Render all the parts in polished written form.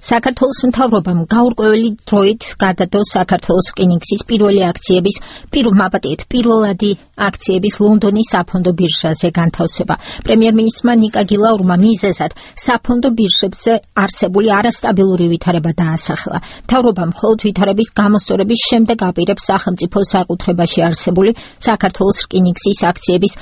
საქართველოს მთავრობამ გაურკვეველი დროით გადადო საქართველოს რკინიგზის პირველი აქციების პირველადი აქციების ლონდონის საფონდო ბირჟაზე განთავსება. პრემიერ-მინისტრმა ნიკა გილაურმა მიზეზად საფონდო ბირჟებზე არსებული არასტაბილური ვითარება დაასახელა. მთავრობამ მხოლოდ ვითარების გამოსწორების შემდეგ აპირებს სახელმწიფოს საკუთრებაში არსებული საქართველოს რკინიგზის აქციების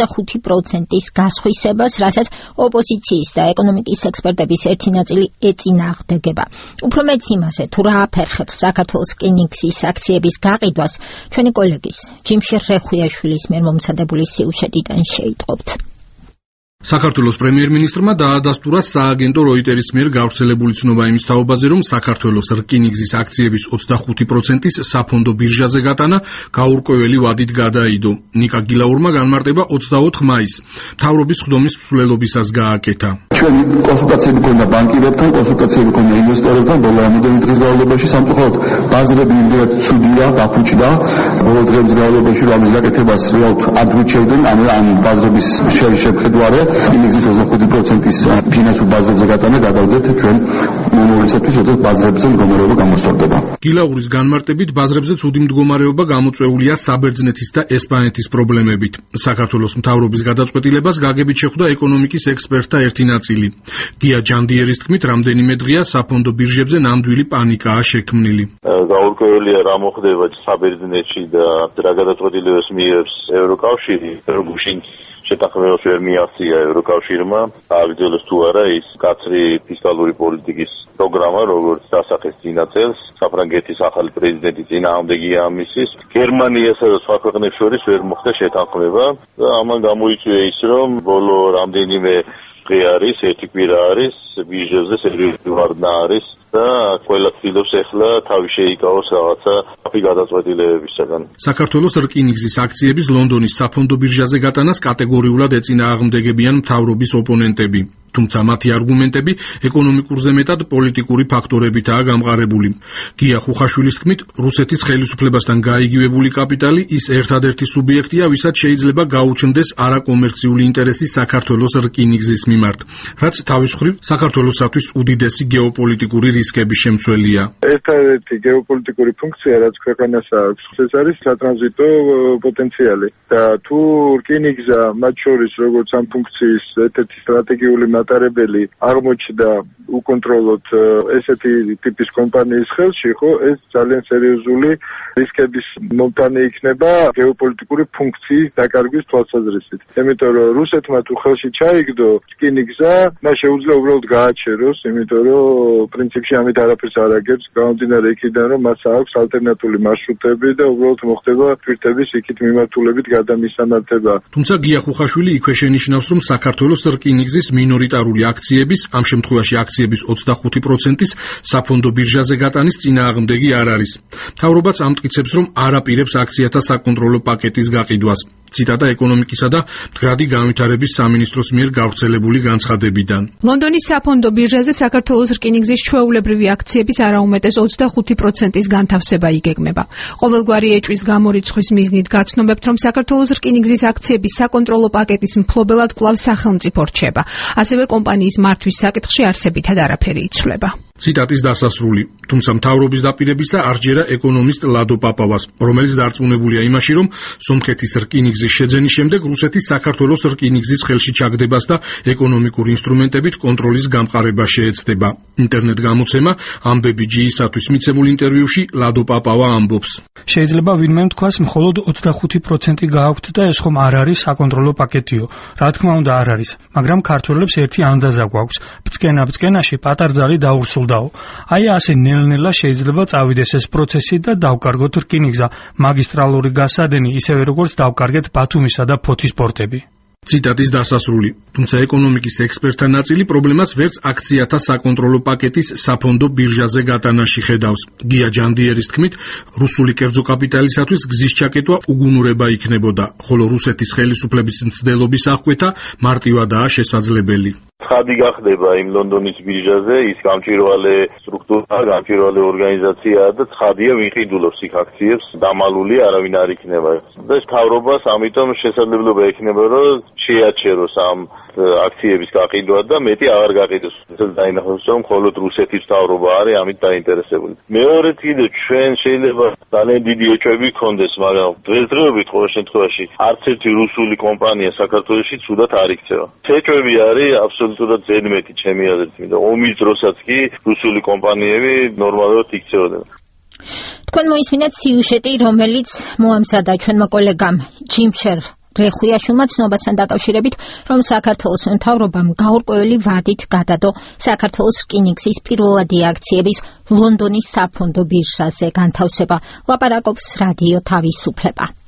25%-ის გასხვისებას, რასაც ოპოზიციის და ეკონომიკის ექსპერტების ერთი ნაწილი ეწინააღმდეგება. უფრო მეც იმაზე, თუ რა აფერხებს საქართველოს რკინიგზის აქციების გაყიდვას, ჩვენი კოლეგის ჯიმშერ რეხვიაშვილის მიერ მომზადებული სიუჟეტიდან შეიტყობთ. საქართველოს პრემიერ-მინისტრმა დაადასტურა სააგენტო როიტერის მიერ გავრცელებული ცნობა იმის თაობაზე, რომ საქართველოს რკინიგზის აქციების 25%-ის საფონდო ბირჟაზე გატანა გაურკვეველი ვადით გადაიდო. ნიკა გილაურმა განმარტება 24 მაისს მთავრობის ხდომის მსვლელობისას გააკეთა. ჩვენი კონსულტაციები ქონდა ბანკირებთან, კონსულტაციები ქონდა ინვესტორებთან, ბოლო რამოდენი დღის განმავლობაში სამწუხაროდ ბაზრები იმდენად ცუდია, დაფუჭდა, ბოლო დღის განმავლობაში რამის გაკეთებას რეალურად ადვიჩევდნენ, ამ ბაზრების შეხედვარე რკინიგზის 25%-ის ფინანსურ ბაზრებზე გატანა გადავდეთ ჩვენ მომავლისათვის, როდესაც ბაზრებზე მდგომარეობა გამოსწორდება. გილაურის განმარტებით, ბაზრებზე ცუდი მდგომარეობა გამოწვეულია საბერძნეთის და ესპანეთის პრობლემებით. საქართველოს მთავრობის გადაწყვეტილებას გაგებით შეხვდა ეკონომიკის ექსპერტთა ერთი ნაწილი. გია ჯანდიერის თქმით, რამდენიმე დღეა საფონდო ბირჟებზე ნამდვილი პანიკაა შექმნილი. გაურკვეველია რა მოხდება საბერძნეთში და რა გადაწყვეტილებას მიიღებს ევროკავშირი, გუშინ შეთანხმებას ვერ მიაღწია ევროკავშირმა, აგრძელოს თუ არა ის კაცრი ფისკალური პოლიტიკის პროგრამა, როგორც დასახეს წინა წელს, საფრანგეთის ახალი პრეზიდენტი წინააღმდეგია ამისის. გერმანიასა და სხვა ქვეყნებს შორის ვერ მოხდა შეთანხმება და ამან გამოიწვია ის, რომ ბოლო რამდენიმე დღე არის, ერთი კვირა არის, ბირჟებზე სერიოზული ვარდნა არის და ყველა ცდილობს ახლა თავი შეიკავოს რაღაცა გადაწყვეტილებებისაგან. საქართველოს რკინიგზის აქციების ლონდონის საფონდო ბირჟაზე გატანას კატეგორიულად ეწინააღმდეგებიან მთავრობის ოპონენტები. თუმცა მათი არგუმენტები ეკონომიკურზე მეტად პოლიტიკური ფაქტორებითაა გამყარებული. გია ხუხაშვილის თქმით, რუსეთის ხელისუფლებასთან გაიგივებული კაპიტალი ის ერთადერთი სუბიექტია, ვისაც შეიძლება გაუჩნდეს არაკომერციული ინტერესი საქართველოს რკინიგზის მიმართ, რაც თავის მხრივ საქართველოსათვის უდიდესი გეოპოლიტიკური რისკების შემცველია. ერთადერთი გეოპოლიტიკური ფუნქცია, რაც ქვეყანას აქვს, ეს არის სატრანზიტო პოტენციალი და თუ რკინიგზა მათ შორის როგორც ამ ფუნქციის ერთ-ერთი სტრატეგიული მატარებელი აღმოჩნდა უკონტროლოდ ესეთი ტიპის კომპანიის ხელში, ხო, ეს ძალიან სერიოზული რისკების მომტანი იქნება გეოპოლიტიკური ფუნქციის დაკარგვის თვალსაზრისით. იმიტომ რომ რუსეთმა თუ ხელში ჩაიგდო რკინიგზა, მას შეუძლია უბრალოდ გააჩეროს, იმიტომ რომ პრინციპში ამით არაფერს არ აგებს, გამომდინარე იქიდან, რომ მას აქვს ალტერნატიული მარშრუტები და უბრალოდ მოხდება თვირთების იქით მიმართულებით გადამისამართება. თუმცა გია ხუხაშვილი იქვე შენიშნავს, რომ საქართველოს რკინიგზის მინორიტარული აქციების, ამ შემთხვევაში აქციების 25%-ის საფონდო ბირჟაზე გატანის წინააღმდეგი არ არის. მთავრობაც ამტკიცებს, რომ არ აპირებს აქციათა საკონტროლო პაკეტის გაყიდვას. ციტატა ეკონომიკისა და მდგრადი განვითარების სამინისტროს მიერ გავრცელებული განცხადებიდან. ლონდონის საფონდო ბირჟაზე საქართველოს რკინიგზის ჩვეულებრივი აქციების არაუმეტეს 25%-ის განთავსება იგეგმება. ყოველგვარი ეჭვის გამორიცხვის მიზნით გაცნობებთ, რომ საქართველოს რკინიგზის აქციების საკონტროლო პაკეტის მფლობელად კვლავ სახელმწიფო რჩება. ასევე კომპანიის მართვის საკითხში არსებითად არაფერი იცვლება. ციტატის დასასრული. თუმცა მთავრობის დაპირებისა არ ჯერა ეკონომისტ ლადო პაპავას, რომელიც დარწმუნებულია იმაში, რომ სომხეთის რკინიგზის შეძენის შემდეგ რუსეთის საქართველოს რკინიგზის ხელში ჩაგდებას და ეკონომიკური ინსტრუმენტებით კონტროლის გამყარება შეეცდება. ინტერნეტ გამოცემა ამბები ჯიისათვის მიცემულ ინტერვიუში ლადო პაპავა ამბობს. შეიძლება ვინმე თქვას, მხოლოდ 25% გააქვთ და ეს ხომ არ არის საკონტროლო პაკეტიო. რა თქმა უნდა არ არის, მაგრამ ქართველებს ერთი ანდაზა გვაქვს. ბწკენა-ბწკენაში პატარძალი დაურსულდაო. აი ასე ნელ-ნელა შეიძლება წავიდეს ეს პროცესი და დავკარგოთ რკინიგზა, მაგისტრალური გასადენი, ისევე როგორც დავკარგეთ ბათუმისა და ფოთის პორტები. ციტატის დასასრული. თუმცა ეკონომიკის ექსპერტთა ნაწილი პრობლემას ვერც აქციათა საკონტროლო პაკეტის საფონდო ბირჟაზე გატანაში ხედავს. გია ჯანდიერის თქმით, რუსული კერძო კაპიტალისათვის გზის ჩაკეტვა უგუნურება იქნებოდა, ხოლო რუსეთის ხელისუფლების მცდელობის აღკვეთა მარტივადაა შესაძლებელი. ცხადი გახდება იმ ლონდონის ბირჟაზე ის გამჭვირვალე სტრუქტურა, გამჭვირვალე ორგანიზაციაა და ცხადია ვინ ყიდულობს იქ აქციებს, დამალული არავინ არ იქნება. და მთავრობას ამიტომ შესაძლებლობა ექნება, რომ შეაჩეროს ამ აქციების გაყიდვა და მეტი აღარ გაყიდოს. ეს დაინახოს რომ მხოლოდ რუსეთის მთავრობა არის ამით დაინტერესებული. მეორედ კიდე ჩვენ შეიძლება ძალიან დიდი ეჭვები გქონდეს, მაგრამ დღესდღეობით ყოველ შემთხვევაში არც ერთი რუსული კომპანია საქართველოში ცუდად არ იქცევა. ეჭვები არის აბსოლუტურად ზედმეტი ჩემი აზრით, ომის დროსაც კი რუსული კომპანიები ნორმალურად იქცეოდნენ. თქვენ მოისმინეთ სიუჟეტი, რომელიც მოამზადა ჩვენმა კოლეგამ ჯიმშერ რეხუიაშვილმა ცნობასთან დაკავშირებით, რომ საქართველოს მთავრობამ გაურკვეველი ვადით გადადო საქართველოს რკინიგზის პირველადი აქციების ლონდონის საფონდო ბირჟაზე განთავსება. ლაპარაკობს რადიო თავისუფლება.